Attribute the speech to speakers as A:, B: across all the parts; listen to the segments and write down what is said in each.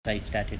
A: I started.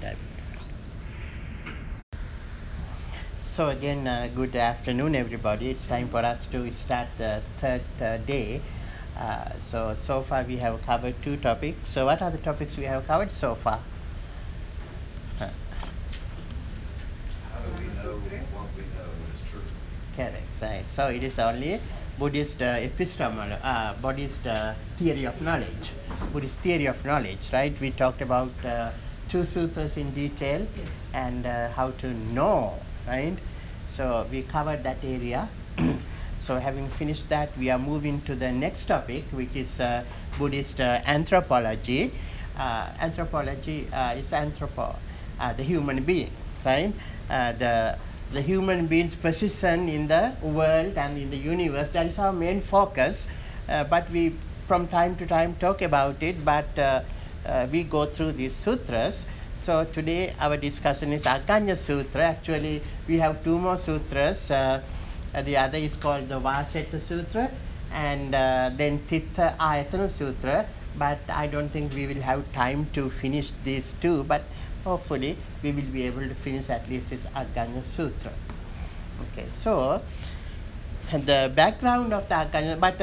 A: So again, good afternoon, everybody. It's time for us to start the third day. So far we have covered two topics. So what are the topics we have covered so far? Uh,
B: How do we know what we know is true?
A: Correct, right. So it is only Buddhist Buddhist theory of knowledge, Buddhist theory of knowledge, right? We talked about two sutras in detail and how to know, right? So we covered that area. So having finished that, we are moving to the next topic, which is Buddhist anthropology. Anthropology is the human being, right? The human being's position in the world and in the universe. That is our main focus. But we, from time to time, talk about it. But we go through these sutras. So today our discussion is Aggañña Sutra. Actually, we have two more sutras. The other is called the Vasetta Sutra, and then Titta Ayatana Sutra. But I don't think we will have time to finish these two. But hopefully we will be able to finish at least this Aggañña Sutra. Okay, so the background of the Aggañña, but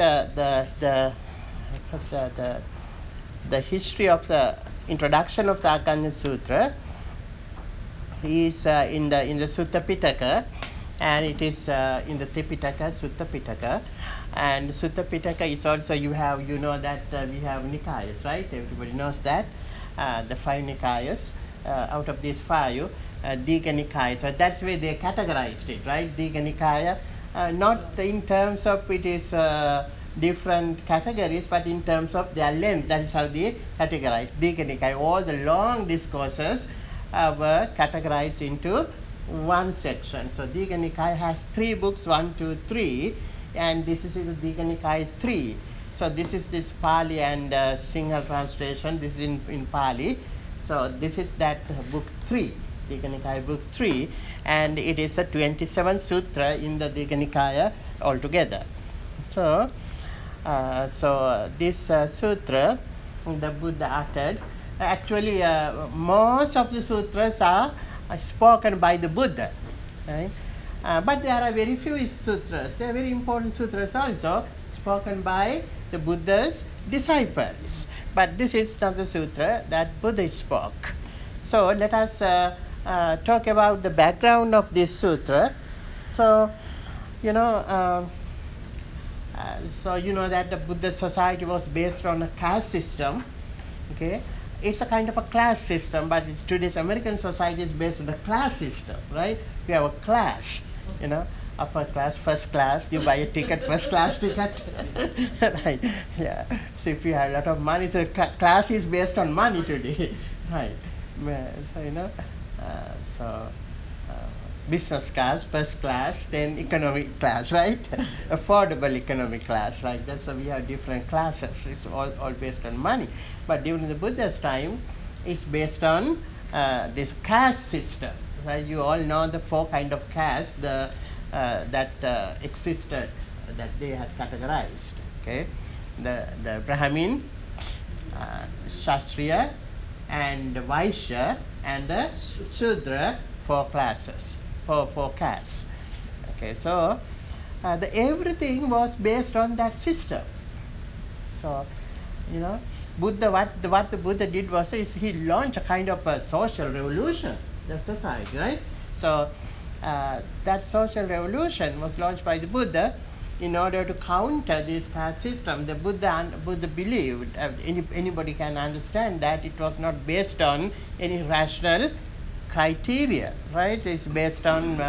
A: the history of the introduction of the Aggañña Sutra is in the Sutta Pitaka, and it is in the Tripitaka, Sutta Pitaka. And Sutta Pitaka is also, you know that we have Nikayas, right? Everybody knows that. The five Nikayas. Out of these five, Digha Nikaya. So that's where they categorized it, right? Digha Nikaya, not in terms of it is different categories, but in terms of their length. That is how they categorized. Digha Nikaya, all the long discourses were categorized into one section. So Digha Nikaya has three books, 1, 2, 3, and this is in Digha Nikaya 3. So this is this Pali and Sinhala translation. This is in Pali. So this is that book 3, Digha Nikaya book 3, and it is a 27th sutra in the Digha Nikaya altogether. So, this sutra the Buddha uttered. Actually, most of the sutras are spoken by the Buddha, right? But there are very few sutras. They are very important sutras also spoken by the Buddha's disciples. But this is not the sutra that Buddha spoke. So let us talk about the background of this sutra. So, you know, you know that the Buddha society was based on a caste system. Okay, it's a kind of a class system, but it's today's American society is based on a class system, right? We have a class, you know, upper class, first class. You buy a ticket, first class ticket, right? Yeah. So if you have a lot of money, so class is based on money today, right? So you know, uh, so uh, business class, first class, then economic class, right? Affordable economic class, like that. So we have different classes. It's all based on money. But during the Buddha's time, it's based on this caste system. Right? You all know the four kind of castes that existed, that they had categorized. Okay, the Brahmin, Kshatriya, and Vaishya, and the Shudra, four classes, four castes. Okay, so everything was based on that system. So, you know, what the Buddha did was he launched a kind of a social revolution in the society, right? So that social revolution was launched by the Buddha in order to counter this caste system. The Buddha believed, anybody can understand that it was not based on any rational criteria, right? It's based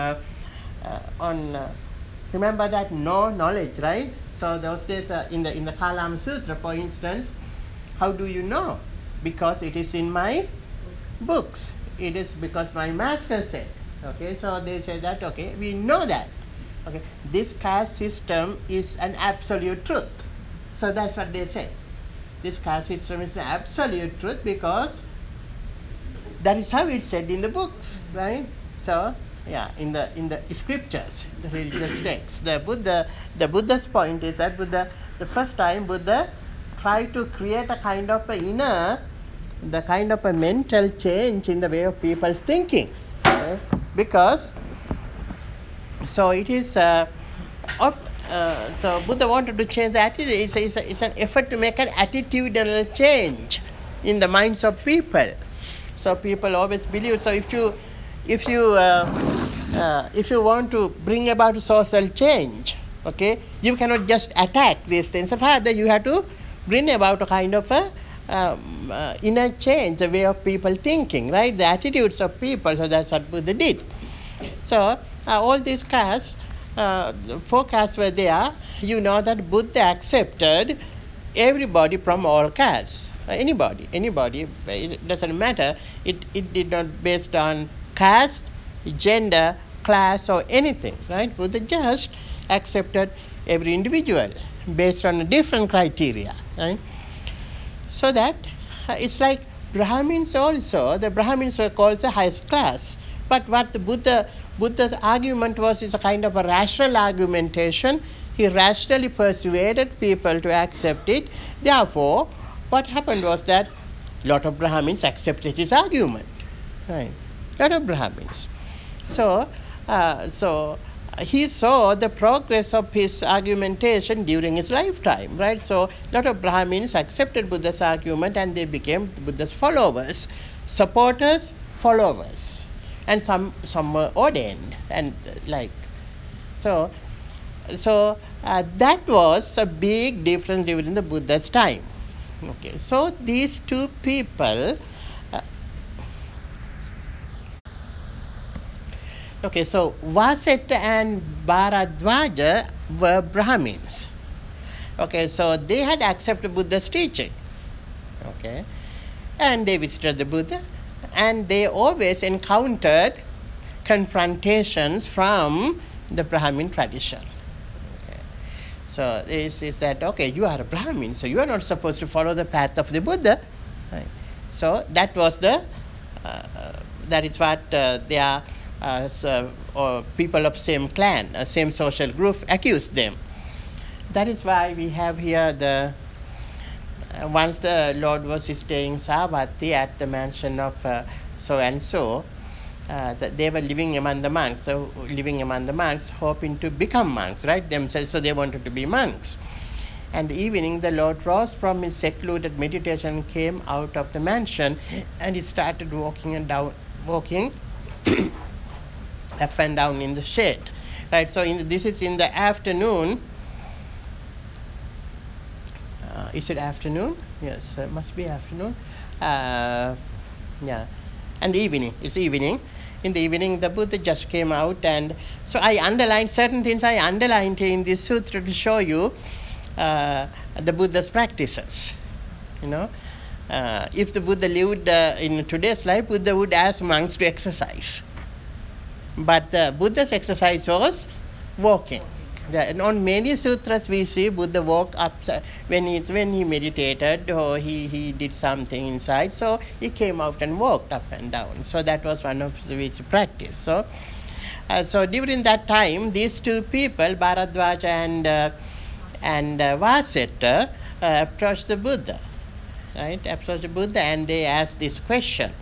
A: on remember that no knowledge, right? So those days in the Kalama Sutra, for instance, how do you know? Because it is in my books. It is because my master said. Okay, so they say that, okay, we know that. Okay, this caste system is an absolute truth. So that's what they say. This caste system is an absolute truth because that is how it's said in the books, right? So yeah, in the scriptures, the religious texts, the Buddha's point is that the first time Buddha tried to create a kind of a inner the kind of a mental change in the way of people's thinking. Because so it is so Buddha wanted to change the attitude. It's an effort to make an attitudinal change in the minds of people. So people always believe. So if you want to bring about social change, okay, you cannot just attack these things. Rather, you have to bring about a kind of a inner change, the way of people thinking, right? The attitudes of people. So that's what Buddha did. So all these castes, the 4 castes were there. You know that Buddha accepted everybody from all castes. Anybody, it doesn't matter. It did not based on caste, gender, class, or anything, right? Buddha just accepted every individual based on a different criteria, right? So that it's like Brahmins also. The Brahmins were called the highest class. But what the Buddha's argument was is a kind of a rational argumentation. He rationally persuaded people to accept it. Therefore, what happened was that a lot of Brahmins accepted his argument. Right? Lot of Brahmins. So he saw the progress of his argumentation during his lifetime, right? So a lot of Brahmins accepted Buddha's argument and they became Buddha's followers, supporters, followers, and some were ordained and like so. So that was a big difference during the Buddha's time. Okay, so these two people. Okay, so Vasetta and Bharadwaja were Brahmins. Okay, so they had accepted Buddha's teaching. Okay, and they visited the Buddha, and they always encountered confrontations from the Brahmin tradition. Okay, so this is that, okay, you are a Brahmin, so you are not supposed to follow the path of the Buddha. Right? So that was that is what they are. Or people of same clan, same social group, accused them. That is why we have here the once the Lord was staying Savatthi at the mansion of so and so, that they were living among the monks. So living among the monks, hoping to become monks, right? Themselves, so they wanted to be monks. And the evening, the Lord rose from his secluded meditation, came out of the mansion, and he started walking up and down in the shade, right? So this is in the afternoon. Is it afternoon? Yes, it must be afternoon. Yeah, and the evening. It's evening. In the evening, the Buddha just came out, and so I underlined certain things. I underlined in this sutra to show you the Buddha's practices. You know, if the Buddha lived in today's life, Buddha would ask monks to exercise. But the Buddha's exercise was walking. And on many sutras we see Buddha walk up when he meditated or he did something inside. So he came out and walked up and down. So that was one of his practice. So during that time, these two people, Bharadwaja and Vasetta, approached the Buddha, right? Approached the Buddha and they asked this question.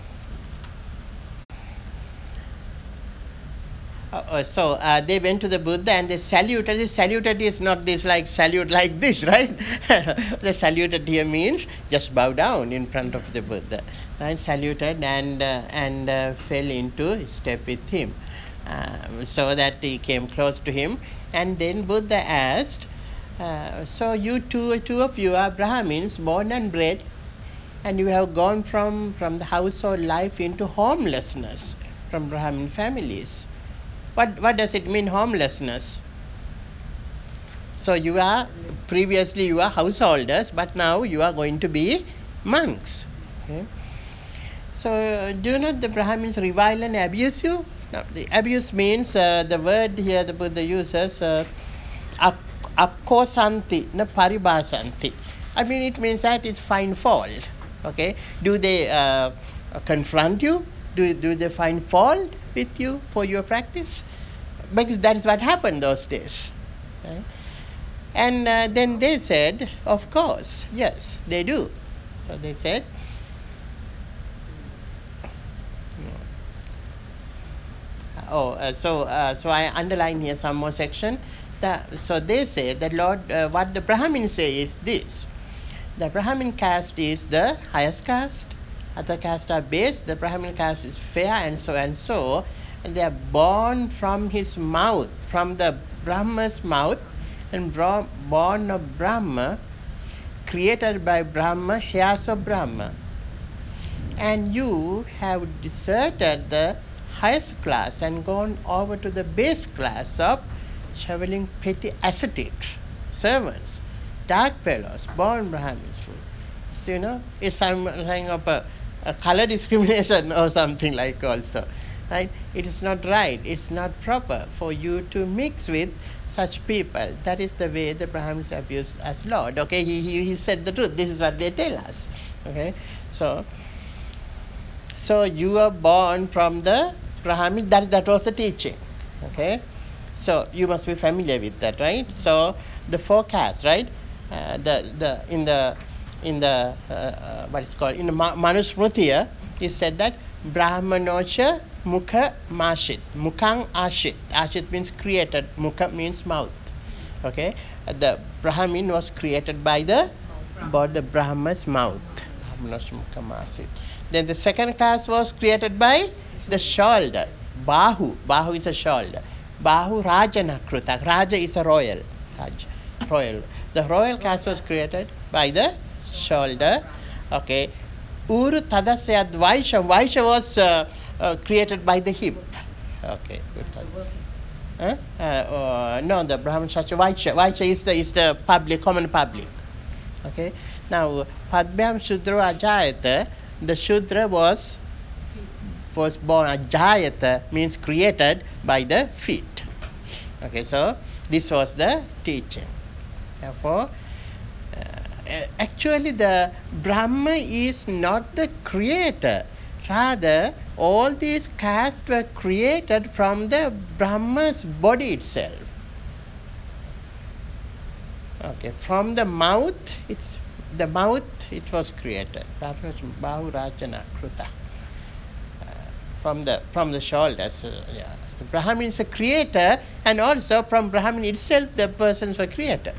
A: So they went to the Buddha and they saluted. This saluted is not this like salute like this, right? The saluted here means just bow down in front of the Buddha, right? Saluted and fell into step with him, so that he came close to him. And then Buddha asked, so you two of you are Brahmins, born and bred, and you have gone from the household life into homelessness from Brahmin families. What does it mean, homelessness? So previously you are householders, but now you are going to be monks. Okay? So do not the Brahmins revile and abuse you? Now, the abuse means the word here the Buddha uses akkosanti, na paribasanti. I mean, it means that it's find fault. Okay? Do they confront you? Do they find fault with you for your practice? Because that is what happened those days. Right? And then they said, of course, yes, they do. So they said, So I underline here some more section. So they say that Lord, what the Brahmins say is this: the Brahmin caste is the highest caste. Other castes are base. The Brahmin caste is fair, and so and so. And they are born from his mouth, from the Brahma's mouth, and born of Brahma, created by Brahma, heirs of Brahma. And you have deserted the highest class and gone over to the base class of shoveling petty ascetics, servants, dark fellows, born Brahmins. So, it's something of a color discrimination or something like also. Right? It is not right. It's not proper for you to mix with such people. That is the way the Brahmins abuse as Lord. Okay, he said the truth. This is what they tell us. Okay, so you are born from the Brahmin. That was the teaching. Okay, so you must be familiar with that, right? So the four castes, right? In the what is called in the Manusmritiya, it said that Brahmanocha Mukha Mashit. Mukhang Ashit. Ashit means created. Mukha means mouth. Okay, the Brahmin was created by the Brahma's mouth. Brahmanocha Mukha Mashit. Then the second class was created by the shoulder. Bahu. Bahu is a shoulder. Bahu Rajana Kruta. Raja is a royal. Royal. The royal caste was created by the shoulder. Okay. Uru Tadasyad Vaishya. Vaishya was created by the hip. Okay. No, the Brahman Shastra Vaishya. Vaishya is the public, common public. Okay. Now Padbyam Shudra Ajayata. The Shudra was born. Ajayata means created by the feet. Okay, so this was the teaching. Therefore, actually the Brahma is not the creator. Rather, all these castes were created from the Brahma's body itself. Okay, from the mouth, it was created. Bahu Rajana Kruta. From the shoulders. The Brahmin is a creator, and also from Brahmin itself the persons were created.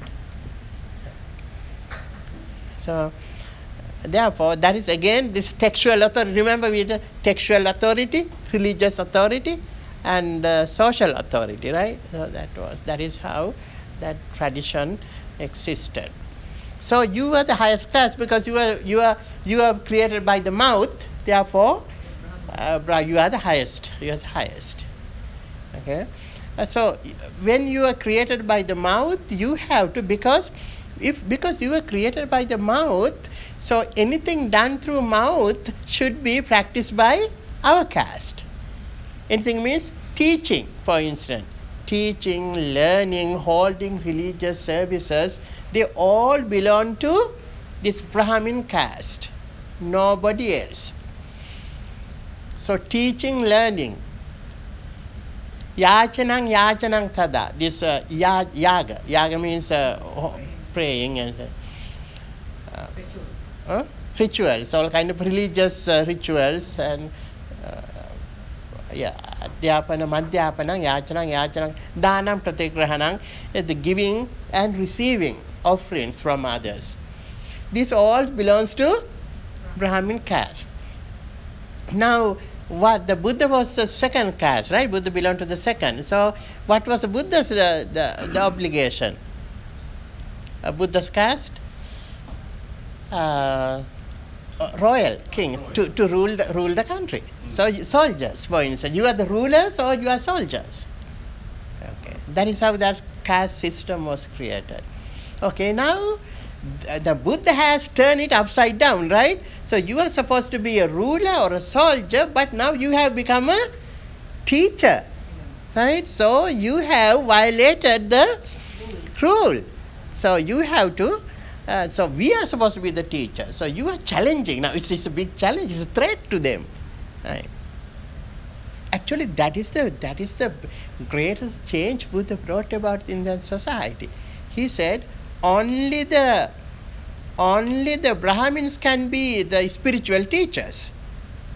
A: So therefore that is again this textual authority. Remember we had textual authority, religious authority, and social authority, right? So that is how that tradition existed. So you are the highest class because you are created by the mouth. Therefore, you are the highest. You are the highest. Okay. So when you are created by the mouth, you have to because you were created by the mouth, so anything done through mouth should be practiced by our caste. Anything means teaching, for instance. Teaching, learning, holding religious services, they all belong to this Brahmin caste. Nobody else. So teaching, learning. Yachanang tada. This yaga. Yaga means praying and rituals, all kind of religious rituals and adhyapana, madhyapana, yachanang, danam, pratigrahanam, the giving and receiving offerings from others. This all belongs to Brahmin caste. Now, what the Buddha was the second caste, right? Buddha belonged to the second. So, what was the Buddha's the obligation? Buddha's caste, royal king to rule the country. So soldiers, for instance, you are the rulers or you are soldiers. Okay, that is how that caste system was created. Okay, now the Buddha has turned it upside down, right? So you are supposed to be a ruler or a soldier, but now you have become a teacher, right? So you have violated the rule. So you have to. So we are supposed to be the teacher. So you are challenging. Now it's a big challenge. It's a threat to them. Right? Actually, that is the greatest change Buddha brought about in the society. He said only the Brahmins can be the spiritual teachers.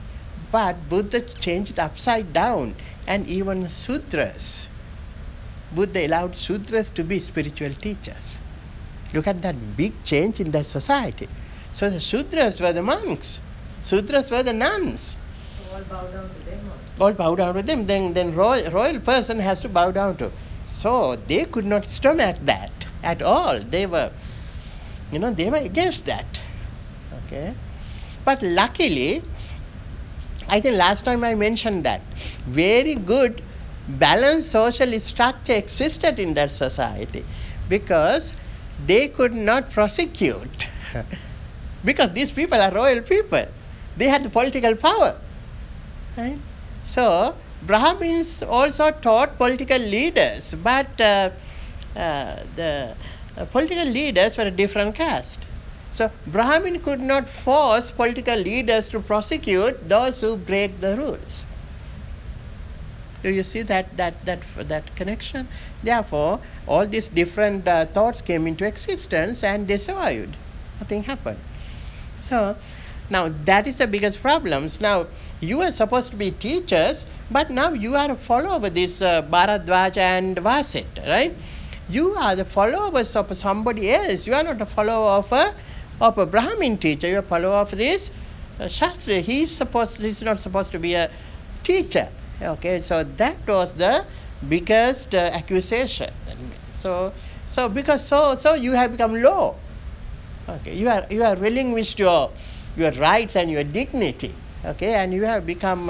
A: But Buddha changed it upside down, and even Sudras. Buddha allowed Sudras to be spiritual teachers. Look at that big change in that society. So the Sudras were the monks, Sudras were the nuns.
C: So all bow down to them also.
A: All bow down to them. Then royal person has to bow down to. So they could not stomach that at all. They were against that. Okay. But luckily, I think last time I mentioned that very good balanced social structure existed in that society, because they could not prosecute because these people are royal people. They had the political power. Right? So Brahmins also taught political leaders, but the political leaders were a different caste. So Brahmin could not force political leaders to prosecute those who break the rules. Do you see that connection? Therefore, all these different thoughts came into existence and they survived. Nothing happened. So now that is the biggest problems. Now you are supposed to be teachers, but now you are a follower of this Bharadwaja and Vasita, right? You are the followers of somebody else. You are not a follower of a Brahmin teacher. You are a follower of this Shastri. He's not supposed to be a teacher. Okay, so that was the biggest accusation. So you have become low. Okay, you are relinquished your rights and your dignity. Okay, and you have become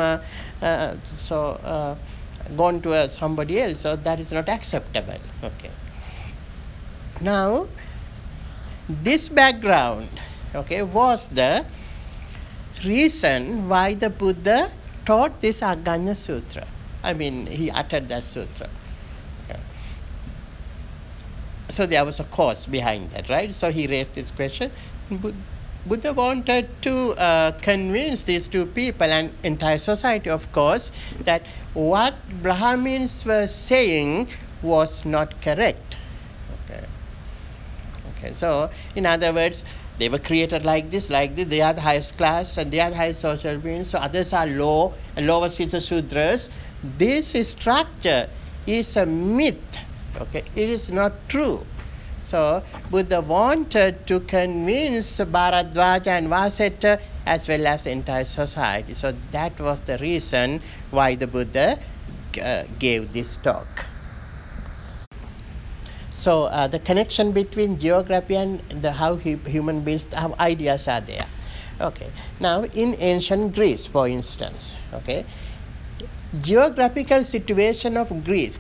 A: gone to somebody else. So that is not acceptable. Okay. Now, this background, okay, was the reason why the Buddha taught this Aggañña Sutra. I mean, he uttered that sutra. Okay. So there was a cause behind that, right? So he raised this question. Buddha wanted to convince these two people and entire society, of course, that what Brahmins were saying was not correct. Okay. So, in other words, they were created like this. They are the highest class and they are the highest social beings. So others are low, and lowest is the Sudras. This structure is a myth. Okay, it is not true. So Buddha wanted to convince Bharadwaja and Vasita as well as the entire society. So that was the reason why the Buddha gave this talk. So the connection between geography and how human beings, how ideas are there. Okay. Now in ancient Greece, for instance, okay, geographical situation of Greece,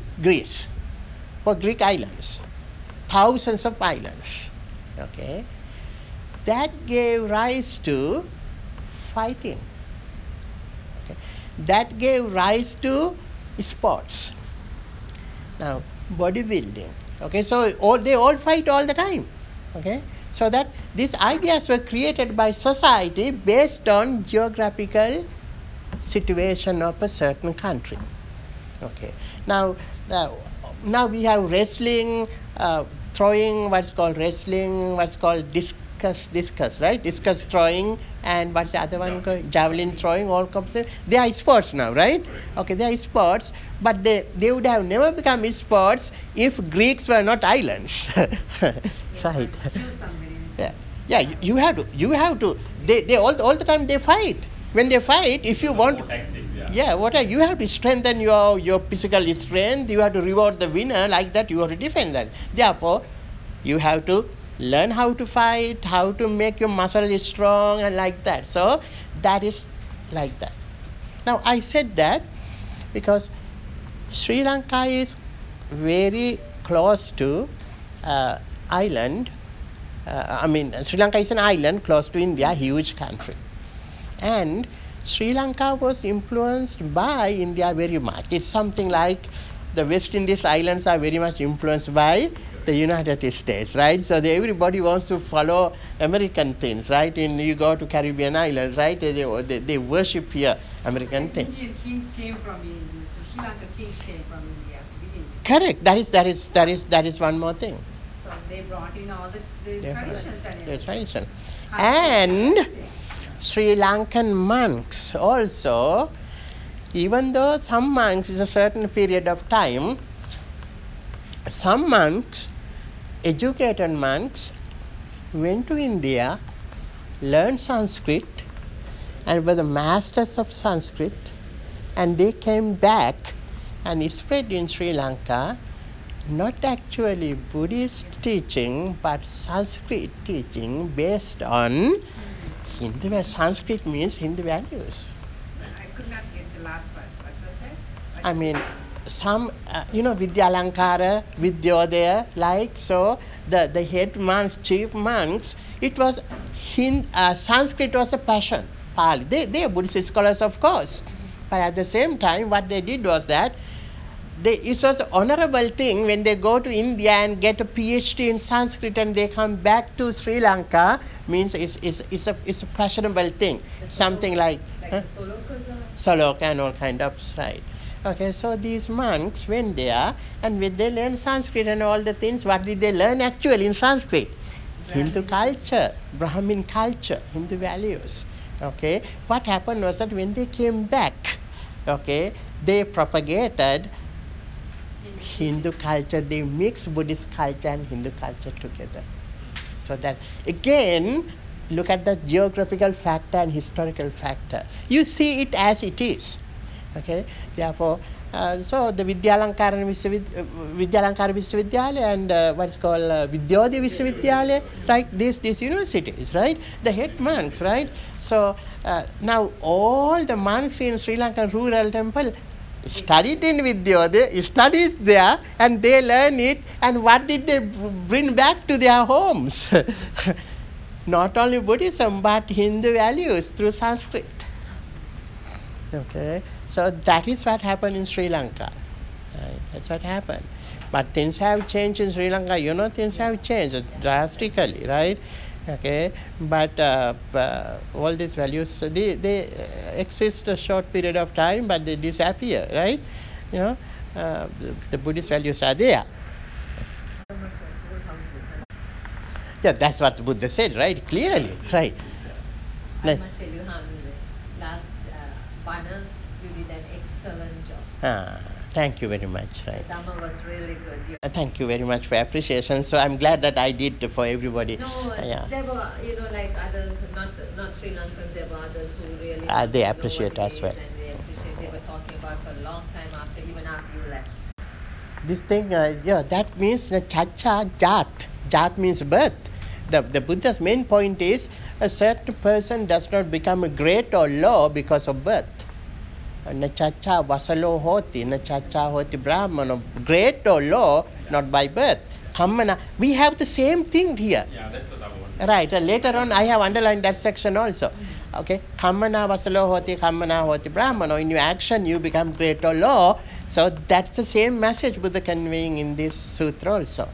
A: for Greek islands, thousands of islands. Okay, that gave rise to fighting. Okay, that gave rise to sports. Now bodybuilding. Okay, so they all fight all the time. Okay, so that these ideas were created by society based on geographical situation of a certain country. Okay, now we have wrestling, throwing, what's called wrestling, what's called discus, right? Discus throwing, and what's the other one called? Javelin throwing, all comes there. They are sports now, right? Okay, they are sports, but they would have never become sports if Greeks were not islands. Right. Yeah, you have to. They all the time they fight. When they fight, if you want, you have to strengthen your physical strength. You have to reward the winner, like that. You have to defend that. Therefore, you have to learn how to fight, how to make your muscle strong, and like that. So that is like that. Now I said that because Sri Lanka is very close to island. Sri Lanka is an island close to India, huge country. And Sri Lanka was influenced by India very much. It's something like the West Indies islands are very much influenced by the United States, right? So everybody wants to follow American things, right? You go to Caribbean islands, right? They worship here American things.
C: Indian kings came from India. So Sri Lanka kings came from India to begin with.
A: Correct. That is one more thing.
C: So they brought in all the traditions and everything.
A: The tradition. And Sri Lankan monks also, even though some monks in a certain period of time, some monks, educated monks, went to India, learned Sanskrit, and were the masters of Sanskrit, and they came back and spread in Sri Lanka not actually Buddhist teaching but Sanskrit teaching based on Hindu. Sanskrit means Hindu values.
C: I could not get the last one. What was that?
A: I mean, some, Vidyalankara, Vidyodaya, like so, the head monks, chief monks, it was Sanskrit was a passion. Pali. They are Buddhist scholars, of course. But at the same time, what they did was that it was an honorable thing when they go to India and get a PhD in Sanskrit and they come back to Sri Lanka, means it's a fashionable thing. Something like
C: the Solokas
A: Saloka and all kind of, right. Okay, so these monks went there and when they learned Sanskrit and all the things, what did they learn actually in Sanskrit? Hindu culture, Brahmin culture, Hindu values. Okay, what happened was that when they came back, okay, they propagated Hindu culture, they mixed Buddhist culture and Hindu culture together. So that again, look at the geographical factor and historical factor. You see it as it is. Okay, therefore, so the Vidyalankara Viswavidyalaya and what's called Vidyodaya Viswavidyalaya, right? These universities, right? The head monks, right? So now all the monks in Sri Lankan rural temple studied in Vidyodaya, studied there, and they learn it. And what did they bring back to their homes? Not only Buddhism but Hindu values through Sanskrit. Okay, so that is what happened in Sri Lanka. Right? That's what happened. But things have changed in Sri Lanka. Things have changed drastically, right? Okay, but all these values, they exist a short period of time, but they disappear, right? The Buddhist values are there. Yeah, that's what Buddha said, right? Clearly, right?
C: I must tell you, Hamid, last Bana, you did an excellent job.
A: Thank you very much. Right.
C: The Dhamma was really good.
A: Thank you very much for appreciation. So I'm glad that I did for everybody.
C: No, there were, like others, not Sri Lankans, there were others who really
A: They
C: know
A: appreciate
C: what it
A: as well.
C: is, and they appreciate. They were talking about for a long time even after you left.
A: This thing, that means the chacha jat. Jat means birth. The Buddha's main point is a certain person does not become great or low because of birth. Nachacha vasalo hoti, nachacha hoti brahmano, great or low, not by birth. Kammana, we have the same thing here.
D: Yeah, that's what I want.
A: Right, later on I have underlined that section also. Okay, kammana vasalo hoti, kammana hoti brahmano. In your action you become great or low. So that's the same message Buddha conveying in this sutra also.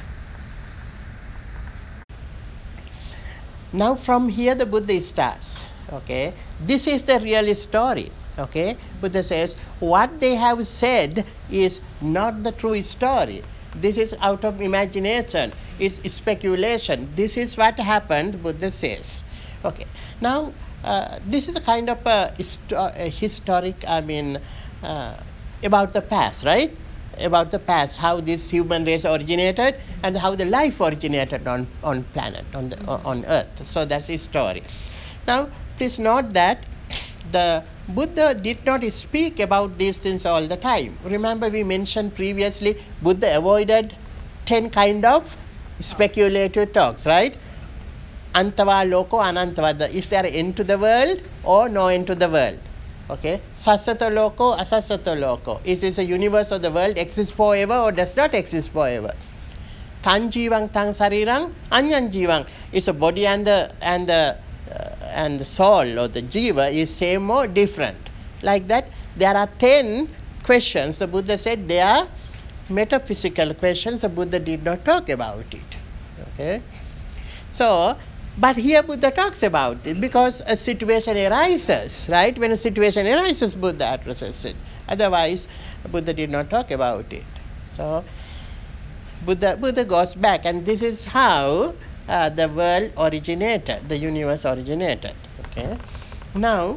A: Now from here the Buddha starts. Okay, this is the real story. Okay, Buddha says what they have said is not the true story. This is out of imagination. It's speculation. This is what happened, Buddha says. Okay, now this is a kind of a historic, about the past, right? About the past, how this human race originated and how the life originated on planet, on earth. So that's his story. Now, please note that the Buddha did not speak about these things all the time. Remember we mentioned previously, Buddha avoided 10 kind of speculative talks, right? Antava loko anantava. Is there end to the world or no end to the world? Okay. Sasata loko, asasata loko. Is this a universe or the world exists forever or does not exist forever? Tan jivang tang sarirang, anyan jivang. Is a body and the soul or the jiva is same or different? Like that, there are 10 questions. The Buddha said they are metaphysical questions. The Buddha did not talk about it. Okay. So, but here Buddha talks about it because a situation arises, right? When a situation arises, Buddha addresses it. Otherwise, Buddha did not talk about it. So, Buddha goes back, and this is how the world originated, the universe originated. Okay. Now,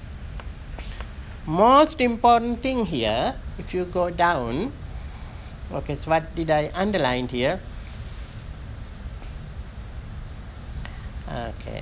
A: most important thing here, if you go down, okay, so what did I underline here? Okay.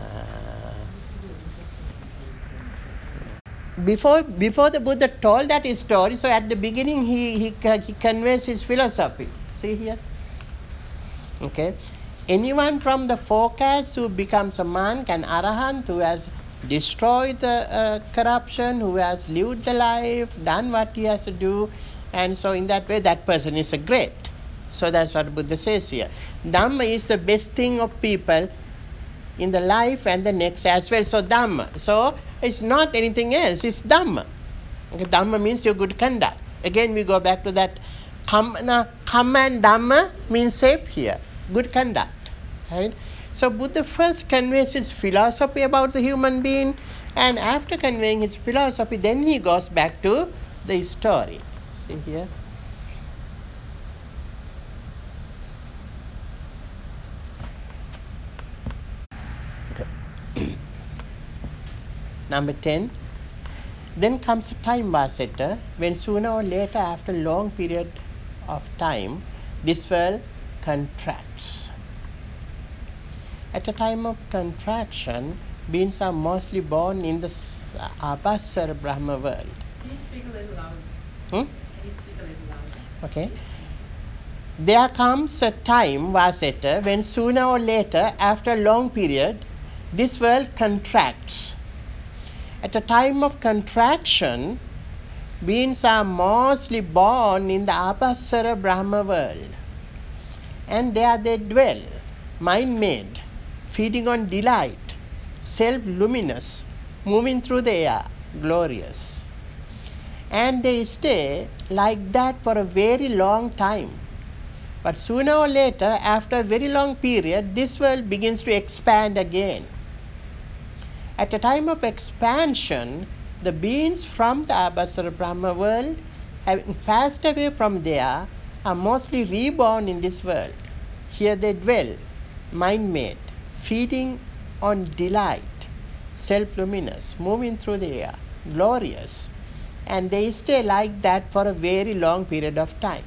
A: Before the Buddha told that story, so at the beginning he conveys his philosophy. See here. Okay. Anyone from the four castes who becomes a monk, an arahant, who has destroyed the corruption, who has lived the life, done what he has to do, and so in that way that person is a great. So that's what Buddha says here. Dhamma is the best thing of people in the life and the next as well. So Dhamma. So it's not anything else, it's Dhamma. Okay, Dhamma means your good conduct. Again we go back to that Kamma and Dhamma means safe here. Good conduct. Right? So Buddha first conveys his philosophy about the human being, and after conveying his philosophy, then he goes back to the story. See here. Number 10. Then comes a time, Vasetta, when sooner or later, after a long period of time, this world contracts. At a time of contraction, beings are mostly born in the Abhasara Brahma world.
C: Can you speak a little louder?
A: Hmm?
C: Can you speak a little louder?
A: Okay. There comes a time, Vasetta, when sooner or later, after a long period, this world contracts. At a time of contraction, beings are mostly born in the Abhasara Brahma world. And there they dwell, mind-made, feeding on delight, self-luminous, moving through the air, glorious. And they stay like that for a very long time. But sooner or later, after a very long period, this world begins to expand again. At a time of expansion, the beings from the Abhasara Brahma world, having passed away from there, are mostly reborn in this world. Here they dwell, mind-made, feeding on delight, self-luminous, moving through the air, glorious. And they stay like that for a very long period of time.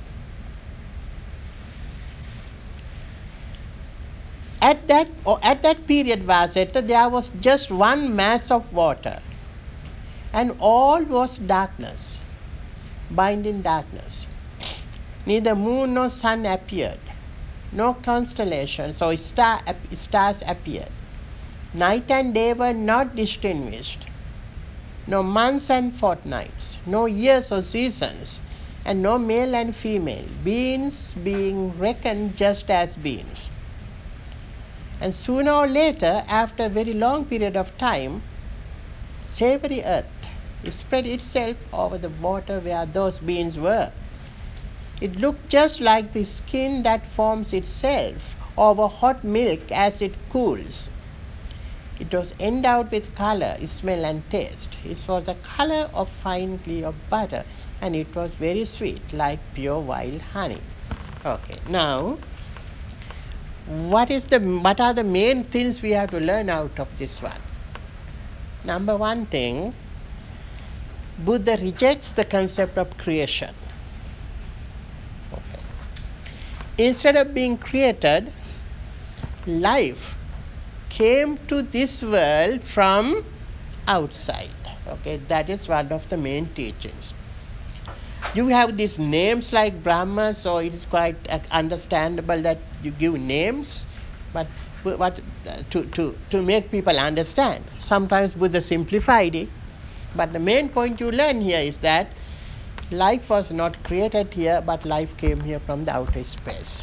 A: At that period, Vasetta, there was just one mass of water, and all was darkness, binding darkness. Neither moon nor sun appeared, no constellations or stars appeared. Night and day were not distinguished, no months and fortnights, no years or seasons, and no male and female, beings being reckoned just as beings. And sooner or later, after a very long period of time, savory earth spread itself over the water where those beings were. It looked just like the skin that forms itself over hot milk as it cools. It was endowed with color, smell and taste. It was the color of fine ghee of butter, and it was very sweet, like pure wild honey. Okay, now what are the main things we have to learn out of this one? Number one thing, Buddha rejects the concept of creation. Okay. Instead of being created, life came to this world from outside. Okay, that is one of the main teachings. You have these names like Brahma, so it is quite understandable that you give names, but what to make people understand. Sometimes Buddha simplified it, but the main point you learn here is that life was not created here, but life came here from the outer space.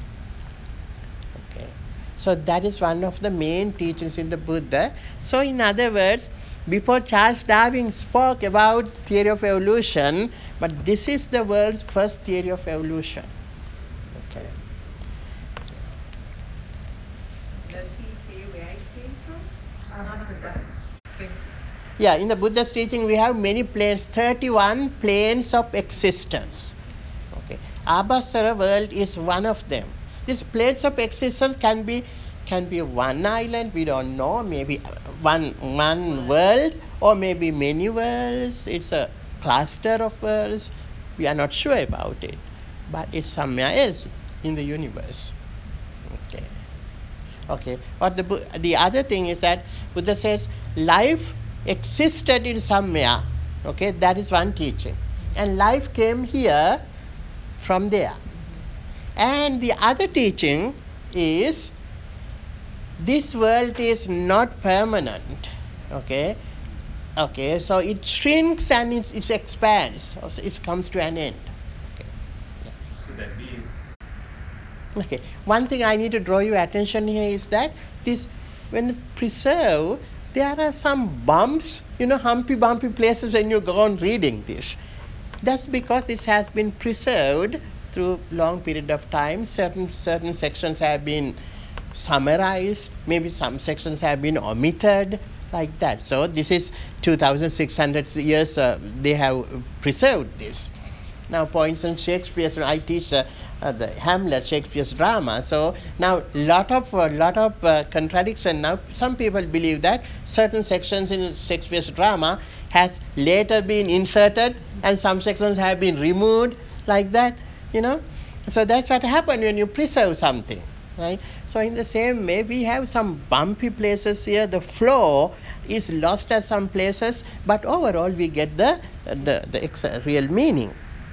A: Okay, so that is one of the main teachings in the Buddha. So in other words, before Charles Darwin spoke about theory of evolution, but this is the world's first theory of evolution. Okay.
C: Does he say where it came from? Africa.
A: Yeah, in the Buddha's teaching we have many planes, 31 planes of existence. Okay. Abhasara world is one of them. These planes of existence can be one island, we don't know, maybe one world, or maybe many worlds. It's a cluster of worlds. We are not sure about it, but it's somewhere else in the universe. Okay. But the other thing is that Buddha says life existed in somewhere. Okay, that is one teaching, and life came here from there. And the other teaching is this world is not permanent. Okay, so it shrinks and it expands. Also, it comes to an end.
B: So that means
A: Okay, one thing I need to draw your attention here is that this, when preserve, there are some bumps, humpy bumpy places when you go on reading this. That's because this has been preserved through long period of time. Certain sections have been summarized, maybe some sections have been omitted, like that. So this is 2600 years they have preserved this. Now, for instance, Shakespeare's, I teach the Hamlet, Shakespeare's drama. So now lot of contradiction. Now some people believe that certain sections in Shakespeare's drama has later been inserted, and some sections have been removed, like that. So that's what happens when you preserve something, right? So in the same way, we have some bumpy places here. The flow is lost at some places, but overall we get the real meaning.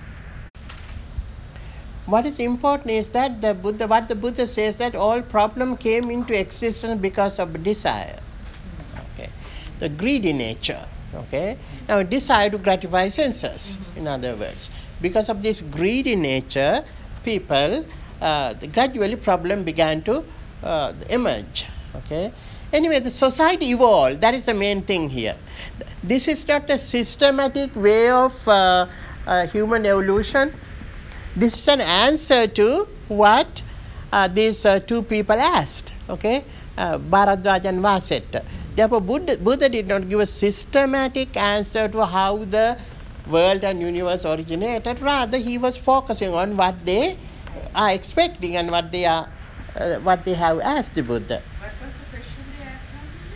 A: What is important is that what the Buddha says, that all problem came into existence because of desire. Okay, the greedy nature. Okay, now desire to gratify senses. In other words, because of this greedy nature, people gradually problem began to emerge. Okay. Anyway, the society evolved. That is the main thing here. This is not a systematic way of human evolution. This is an answer to what these two people asked, Bharadwaj and Vasetta. Therefore, Buddha did not give a systematic answer to how the world and universe originated. Rather, he was focusing on what they are expecting and what they have asked the Buddha.
D: What was the question they asked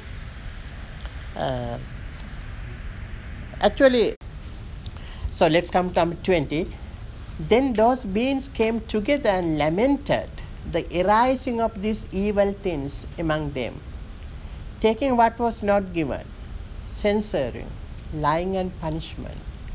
D: him?
A: Actually, so let's come to number 20. Then those beings came together and lamented the arising of these evil things among them, taking what was not given, censoring, lying and punishment.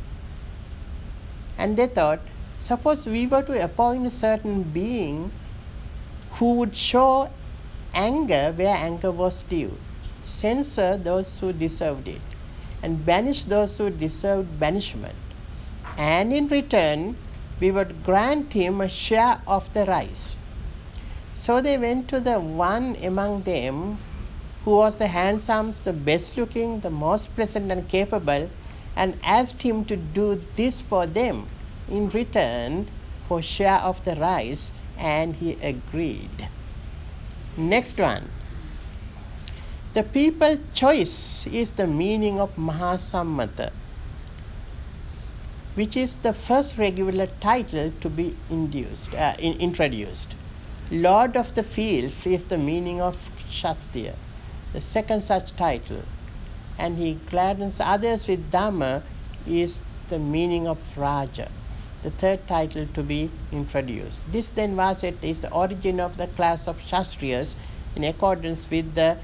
A: And they thought, suppose we were to appoint a certain being who would show anger where anger was due, censor those who deserved it, and banish those who deserved banishment. And in return, we would grant him a share of the rice. So they went to the one among them who was the handsomest, the best looking, the most pleasant and capable, and asked him to do this for them in return for share of the rice, and he agreed. Next one. The people's choice is the meaning of Mahasammata, which is the first regular title to be introduced. Lord of the Fields is the meaning of Shastya, the second such title, and he gladdens others with Dhamma is the meaning of Raja, the third title to be introduced. This then was is the origin of the class of Shastriyas in accordance with the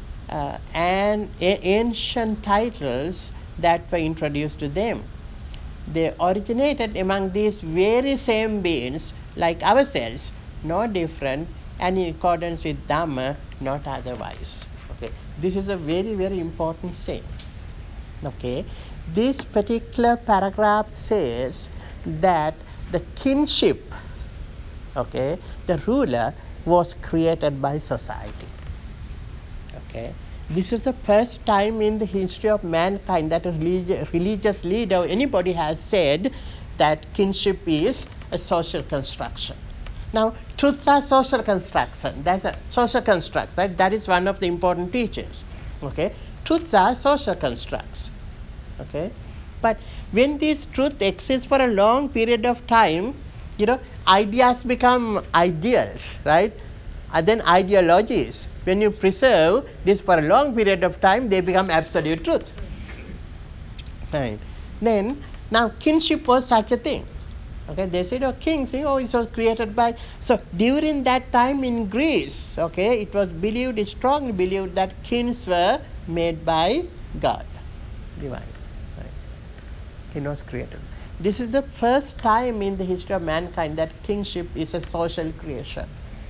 A: ancient titles that were introduced to them. They originated among these very same beings like ourselves, no different, and in accordance with Dhamma, not otherwise. Okay, this is a very, very important saying. Okay, this particular paragraph says that the kinship, the ruler was created by society. Okay. This is the first time in the history of mankind that a religious leader or anybody has said that kinship is a social construction. Now, truths are social construction. That's a social construct. Right? That is one of the important teachings. Okay, truths are social constructs. Okay, but when this truth exists for a long period of time, ideas become ideals, right? then ideologies. When you preserve this for a long period of time, they become absolute truth. Right. Then, now kinship was such a thing. Okay, they said, oh, kings, it was created by. So during that time in Greece, okay, it was believed, it's strongly believed that kings were made by God, divine. Right. King was created. This is the first time in the history of mankind that kingship is a social creation.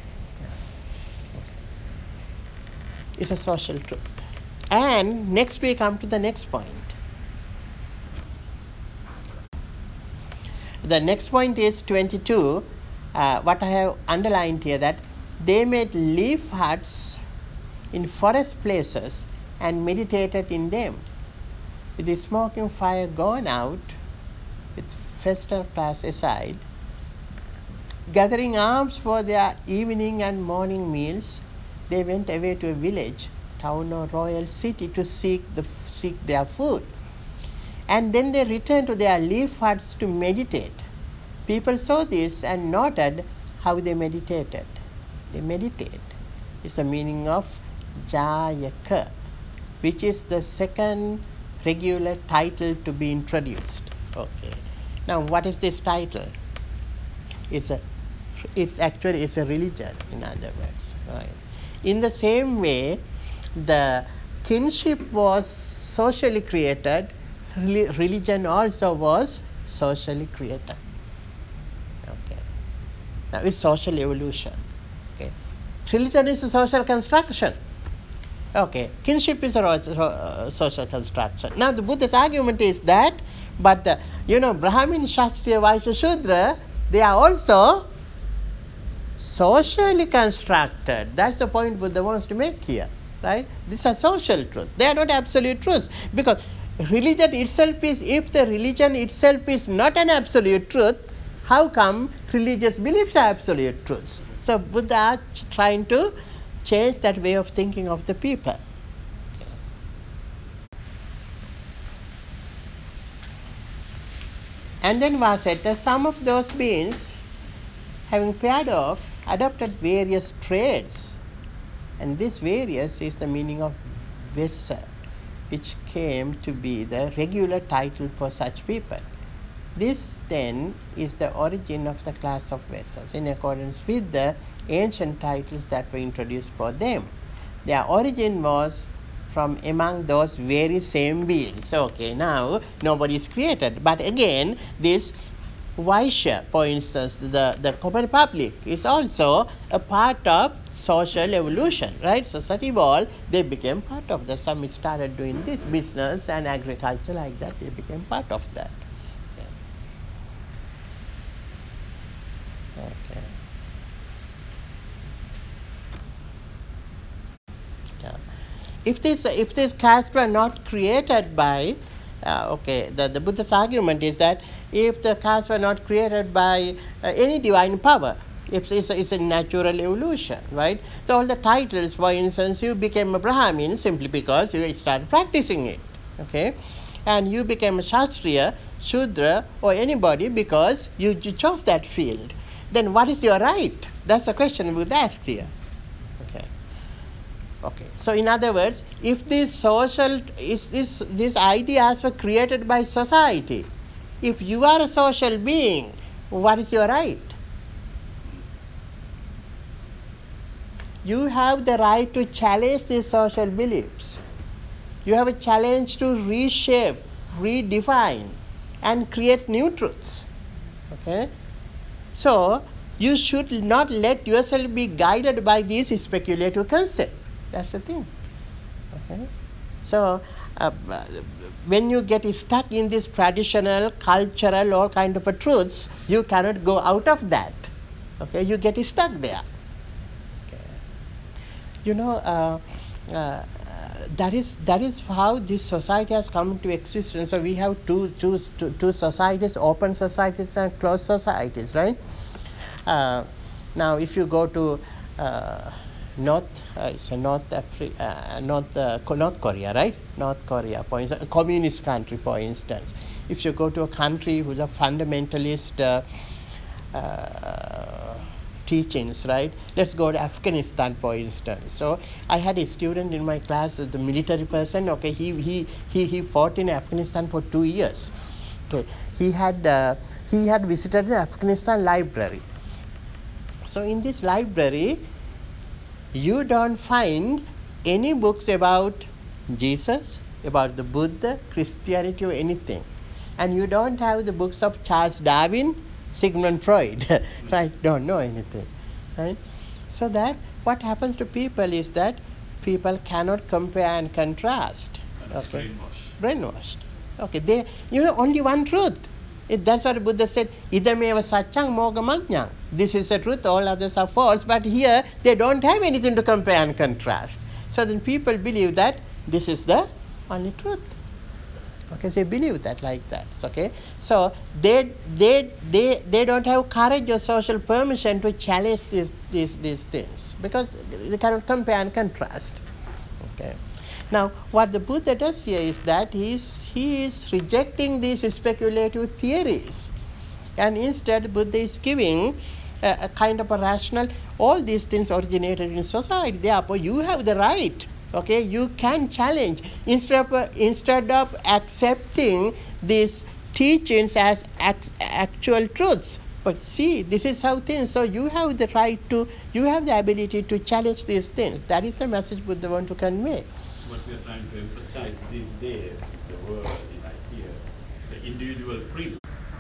A: It's a social truth. And next we come to the next point. The next point is 22. What I have underlined here, that they made leaf huts in forest places and meditated in them. With the smoking fire gone out, with festal class aside, gathering arms for their evening and morning meals, they went away to a village, town or royal city to seek their food. And then they returned to their leaf huts to meditate. People saw this and noted how they meditated. They meditate. It's the meaning of Jayaka, which is the second regular title to be introduced. Okay. Now, what is this title? It's a religion, in other words. Right. In the same way, the kinship was socially created, religion also was socially created. Okay. Now it's social evolution. Okay. Religion is a social construction. Okay. Kinship is a social construction. Now the Buddha's argument is that, but Brahmin, Kshatriya, Vaishya, Shudra, they are also socially constructed. That's the point Buddha wants to make here. Right? These are social truths. They are not absolute truths. Because religion itself is, if the religion itself is not an absolute truth, how come religious beliefs are absolute truths? So Buddha is trying to change that way of thinking of the people. And then Vasetta, some of those beings, having paired off, adopted various traits. And this various is the meaning of Vesa, which came to be the regular title for such people. This then is the origin of the class of Vesas, in accordance with the ancient titles that were introduced for them. Their origin was from among those very same beings. Okay, now nobody is created. But again, this Vaishya, for instance, the common public, is also a part of social evolution, right? Society evolved, they became part of that. Some started doing this, business and agriculture like that, they became part of that. Okay. Yeah. If this caste were not created by, the Buddha's argument is that if the caste were not created by any divine power, it's a natural evolution, right? So all the titles, for instance, you became a Brahmin simply because you started practicing it, okay? And you became a Kshatriya, Shudra, or anybody because you chose that field. Then what is your right? That's the question Buddha asks here. Okay. So in other words, if these ideas were created by society, if you are a social being, what is your right? You have the right to challenge these social beliefs. You have a challenge to reshape, redefine, and create new truths. Okay? So, you should not let yourself be guided by these speculative concepts. That's the thing. Okay? So, when you get stuck in this traditional, cultural, all kind of truths, you cannot go out of that. Okay? You get stuck there. That is how this society has come into existence. So we have two societies: open societies and closed societies, right? Now, if you go to North Korea, right? North Korea, for instance, a communist country, for instance. If you go to a country who's a fundamentalist teachings, right? Let's go to Afghanistan, for instance. So I had a student in my class, the military person. Okay, he fought in Afghanistan for 2 years. Okay, he had visited an Afghanistan library. So in this library, you don't find any books about Jesus, about the Buddha, Christianity, or anything. And you don't have the books of Charles Darwin, Sigmund Freud, right? Don't know anything, right? So that what happens to people is that people cannot compare and contrast. Okay, brainwashed. Okay, they only one truth. That's what Buddha said. Idameva satyang mogamanyang. This is the truth. All others are false. But here they don't have anything to compare and contrast. So then people believe that this is the only truth. Okay, they believe that like that. Okay, so they don't have courage or social permission to challenge these things because they cannot compare and contrast. Okay, now what the Buddha does here is that he is rejecting these speculative theories, and instead Buddha is giving a kind of a rational. All these things originated in society. Therefore, you have the right. Okay, you can challenge instead of accepting these teachings as actual truths. But see, this is how things. So you have the right to, you have the ability to challenge these things. That is the message Buddha want to convey.
B: What we are trying to emphasize these days, the world, here, the individual freedom.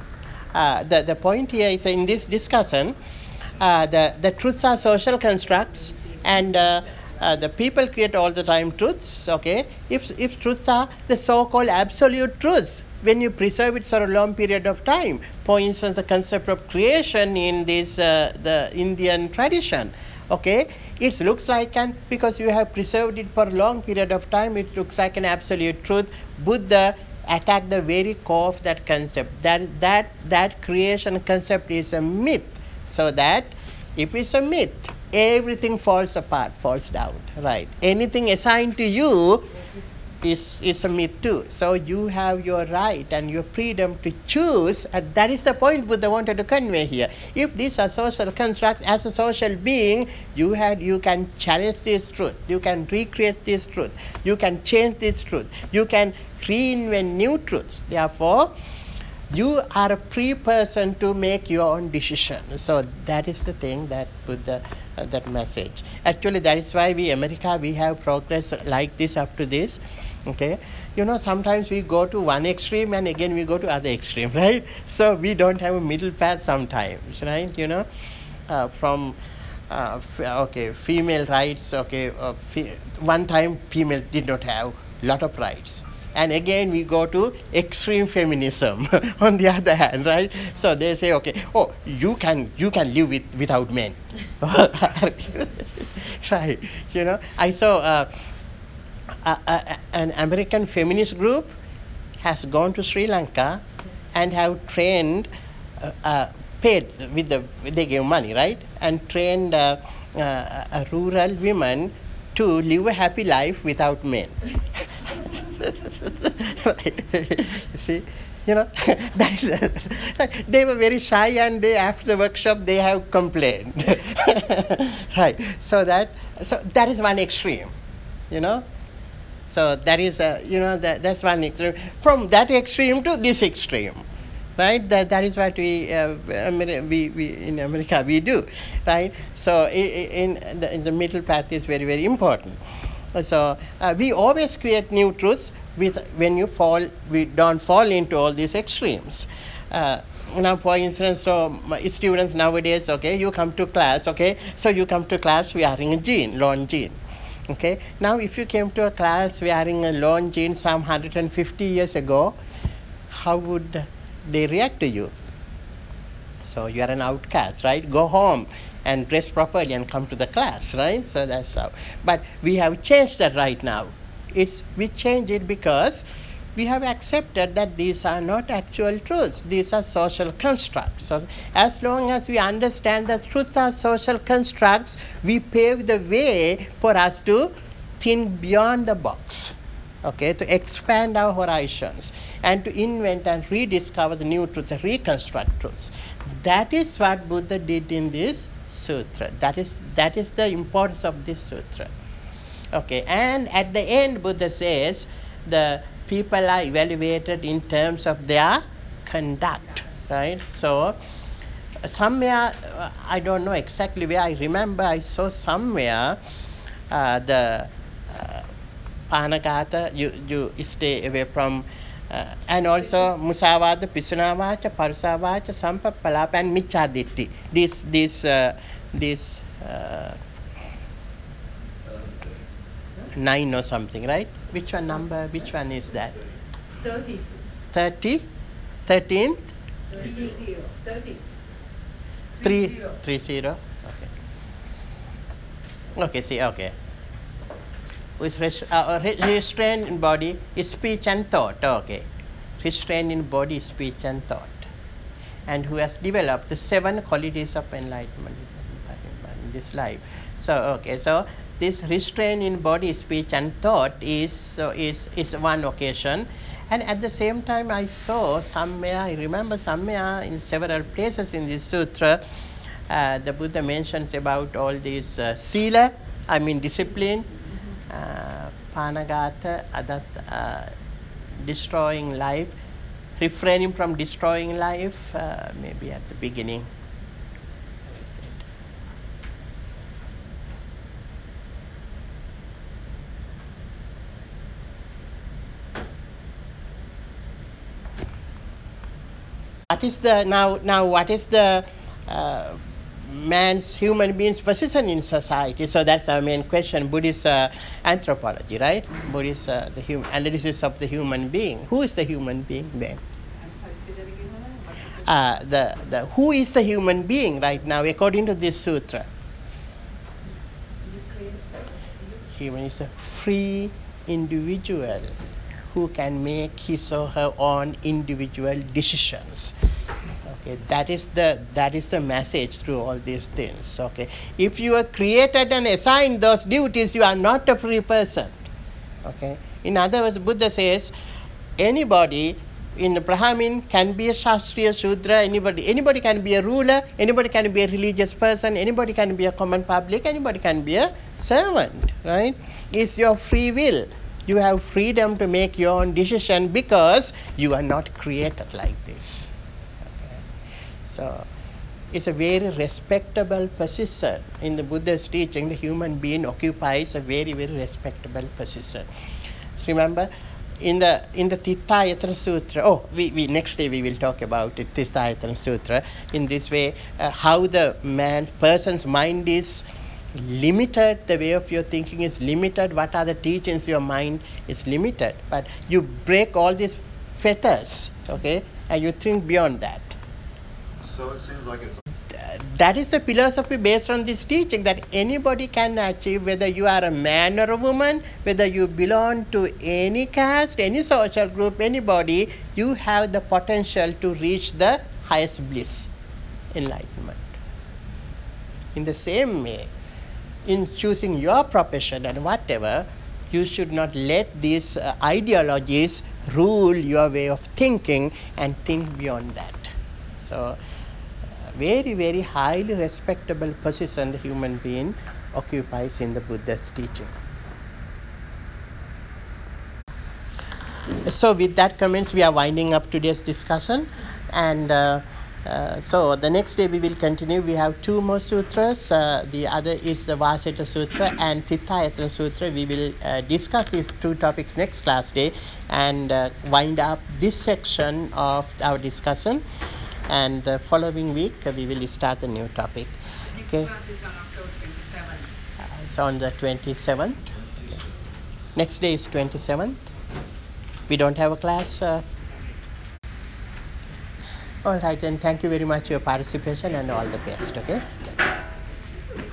A: The point here is in this discussion, the truths are social constructs, and the people create all the time truths. Okay, if truths are the so-called absolute truths, when you preserve it for a long period of time, for instance, the concept of creation in this the Indian tradition. Okay, it looks like because you have preserved it for a long period of time, it looks like an absolute truth. Buddha attacked the very core of that concept. That creation concept is a myth. So that if it's a myth, everything falls apart, falls down, right? Anything assigned to you is a myth too. So you have your right and your freedom to choose, and that is the point Buddha wanted to convey here. If these are social constructs, as a social being, you can challenge this truth, you can recreate this truth, you can change this truth, you can reinvent new truths. Therefore, you are a free person to make your own decision. So that is the thing that Buddha, that message. Actually, that is why America, we have progress like this up to this. Okay, sometimes we go to one extreme and again we go to other extreme, right? So we don't have a middle path sometimes, right? Female rights. Okay, one time female did not have lot of rights. And again we go to extreme feminism on the other hand, right? So they say, okay, you can live without men. Right. I saw an American feminist group has gone to Sri Lanka and have trained, paid they gave money, right? And trained rural women to live a happy life without men. Right. You see, that is they were very shy, and after the workshop they have complained. Right. So that is one extreme. So that is that's one extreme. From that extreme to this extreme, right? That is what we in America we do, right? So in the middle path is very, very important. So we always create new truths when we don't fall into all these extremes. Now, for instance, students nowadays, okay, you come to class, okay, so you come to class wearing a long jean. Okay, now if you came to a class wearing a long jean some 150 years ago, how would they react to you? So you are an outcast, right? Go home and dress properly and come to the class, right? So that's how. But we have changed that right now. We change it because we have accepted that these are not actual truths. These are social constructs. So as long as we understand that truths are social constructs, we pave the way for us to think beyond the box. Okay, to expand our horizons and to invent and rediscover the new truths, reconstruct truths. That is what Buddha did in this sutra. That is the importance of this sutra. Okay, and at the end, Buddha says the people are evaluated in terms of their conduct, right? So somewhere, I don't know exactly where, I remember I saw somewhere the Panagata, you stay away from, and also Musavada, Pisunavacha, Parusavacha, Sampapalapa, and Michaditti. This 9 or something, right? Which one number? Which one is that?
C: 30.
A: 30? 13th?
C: 30.
A: 30. Okay. Okay, see, okay. With restraint in body, speech and thought. Okay. Restraint in body, speech and thought. And who has developed the 7 qualities of enlightenment in this life. So this restraint in body, speech and thought is one occasion. And at the same time I saw somewhere, I remember somewhere in several places in this sutra, the Buddha mentions about all these sila, discipline, panagata, destroying life, refraining from destroying life, maybe at the beginning. What is the human being's position in society? So that's our main question. Buddhist anthropology, right? Buddhist the human analysis of the human being. Who is the human being then? Who is the human being right now according to this sutra? Human is a free individual who can make his or her own individual decisions. Okay, that is the message through all these things. Okay, if you are created and assigned those duties, you are not a free person. Okay, in other words, Buddha says anybody in the Brahmin can be a Shastriya Shudra, anybody can be a ruler, anybody can be a religious person, anybody can be a common public, anybody can be a servant, right? It's your free will. You have freedom to make your own decision because you are not created like this. Okay. So it's a very respectable position. In the Buddha's teaching, the human being occupies a very, very respectable position. Remember, in the Tithayatana Sutra, next day we will talk about it, Tithayatana Sutra, in this way, how the person's mind is limited, the way of your thinking is limited, what are the teachings, your mind is limited, but you break all these fetters, okay, and you think beyond that.
E: So it seems like it's...
A: That is the philosophy based on this teaching, that anybody can achieve, whether you are a man or a woman, whether you belong to any caste, any social group, anybody, you have the potential to reach the highest bliss, enlightenment. In the same way, in choosing your profession and whatever, you should not let these ideologies rule your way of thinking and think beyond that. So, very, very highly respectable position the human being occupies in the Buddha's teaching. So with that comments, we are winding up today's discussion, and so the next day we will continue. We have 2 more sutras. The other is the Vasita Sutra and Tithayatana Sutra. We will discuss these 2 topics next class day and wind up this section of our discussion. And the following week we will start a new topic. Okay.
D: Next class is on October 27th.
A: It's on the 27th. Next day is 27th. We don't have a class. All right, then thank you very much for your participation and all the best. Okay.